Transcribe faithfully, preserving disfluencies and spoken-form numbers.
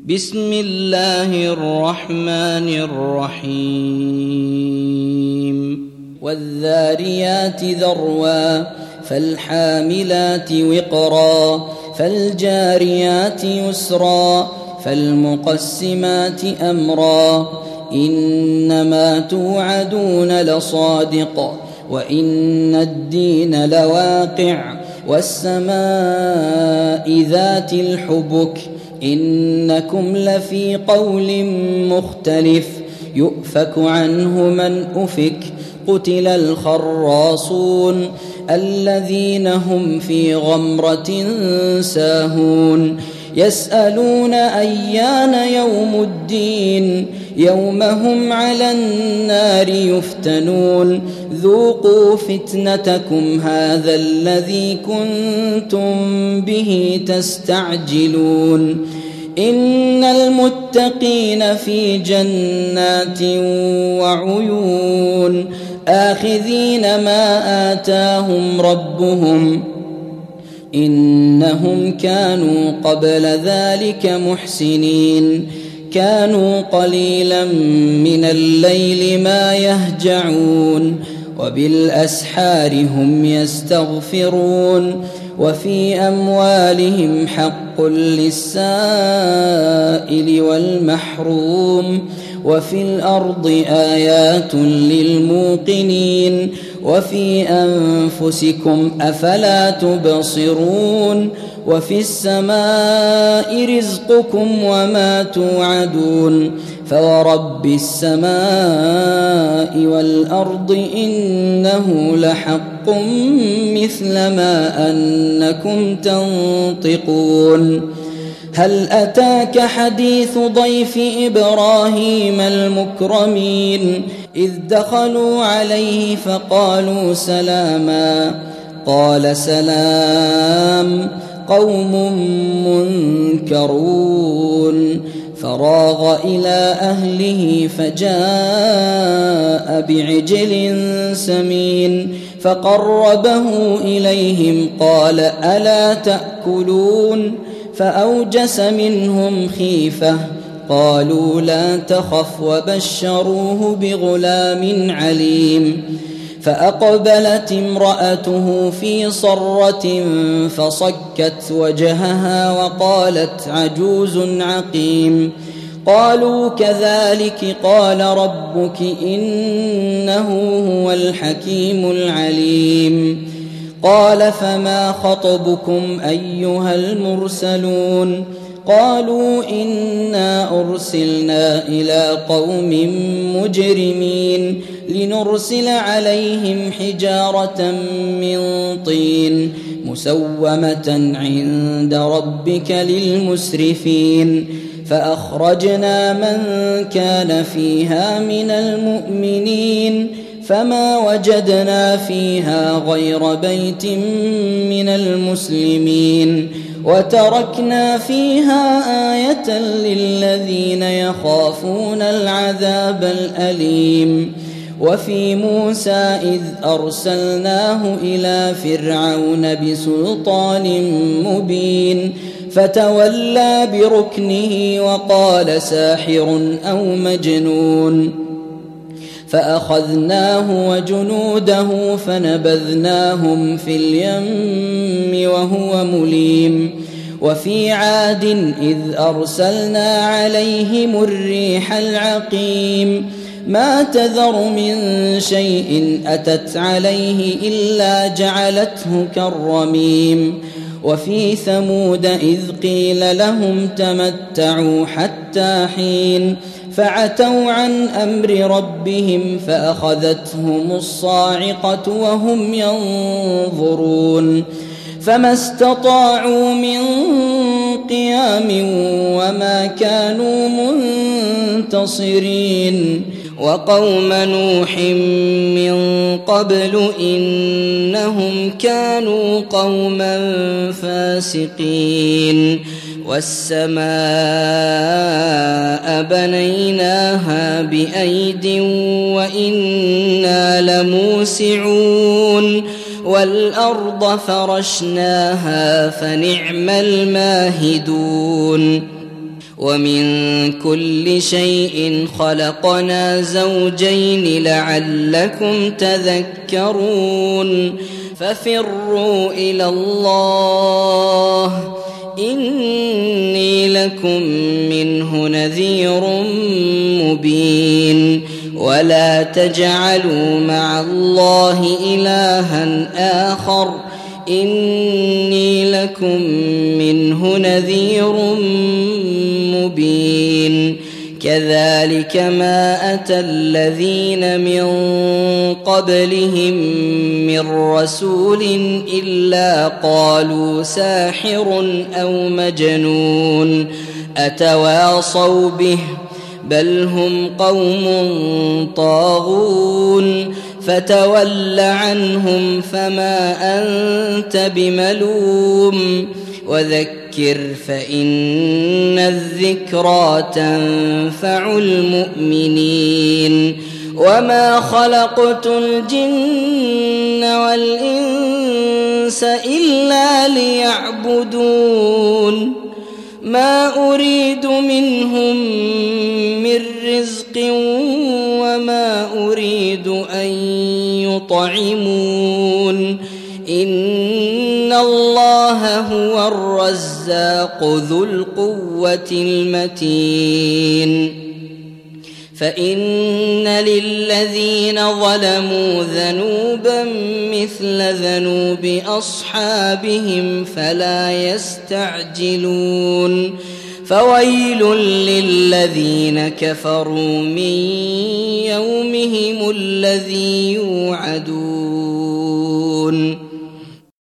بسم الله الرحمن الرحيم والذاريات ذروا فالحاملات وقرا فالجاريات يسرا فالمقسمات أمرا إنما توعدون لصادق وإن الدين لواقع والسماء ذات الحبك إنكم لفي قول مختلف يؤفك عنه من أفك قتل الخراصون الذين هم في غمرة ساهون يسألون أيان يوم الدين يوم هم على النار يفتنون ذوقوا فتنتكم هذا الذي كنتم به تستعجلون إن المتقين في جنات وعيون آخذين ما آتاهم ربهم إنهم كانوا قبل ذلك محسنين كانوا قليلا من الليل ما يهجعون وبالأسحار هم يستغفرون وفي أموالهم حق للسائل والمحروم وفي الأرض آيات للموقنين وفي أنفسكم أفلا تبصرون وفي السماء رزقكم وما توعدون فورب السماء والأرض إنه لحق مثل ما أنكم تنطقون هل أتاك حديث ضيف إبراهيم المكرمين إذ دخلوا عليه فقالوا سلاما قال سلام قوم منكرون فراغ إلى أهله فجاء بعجل سمين فقربه إليهم قال ألا تأكلون فأوجس منهم خيفة قالوا لا تخف وبشروه بغلام عليم فأقبلت امرأته في صرة فصكت وجهها وقالت عجوز عقيم قالوا كذلك قال ربك إنه هو الحكيم العليم قال فما خطبكم أيها المرسلون قالوا إنا أرسلنا إلى قوم مجرمين لنرسل عليهم حجارة من طين مسومة عند ربك للمسرفين فأخرجنا من كان فيها من المؤمنين فما وجدنا فيها غير بيت من المسلمين وتركنا فيها آية للذين يخافون العذاب الأليم وفي موسى إذ أرسلناه إلى فرعون بسلطان مبين فتولى بركنه وقال ساحر أو مجنون فأخذناه وجنوده فنبذناهم في اليم وهو مليم وفي عاد إذ أرسلنا عليهم الريح العقيم ما تذر من شيء أتت عليه إلا جعلته كالرميم وفي ثمود إذ قيل لهم تمتعوا حتى حين فعتوا عن أمر ربهم فأخذتهم الصاعقة وهم ينظرون فما استطاعوا من قيام وما كانوا منتصرين وقوم نوح من قبل إنهم كانوا قوما فاسقين والسماء بنيناها بأيد وإنا لموسعون والأرض فرشناها فنعم الماهدون ومن كل شيء خلقنا زوجين لعلكم تذكرون ففروا إلى الله إني لكم منه نذير مبين ولا تجعلوا مع الله إلها آخر إني لكم منه نذير مبين كذلك ما أتى الذين من قبلهم من رسول إلا قالوا ساحر أو مجنون أتواصوا به بل هم قوم طاغون فتول عنهم فما أنت بملوم وذكر فإن الذكرى تنفع المؤمنين وما خلقت الجن والإنس إلا ليعبدون ما أريد منهم من رزق وما أريد أن يطعمون إن الله هو الرزاق ذو القوة المتين فإن للذين ظلموا ذنوبا مثل ذنوب أصحابهم فلا يستعجلون فويل للذين كفروا من يومهم الذي يوعدون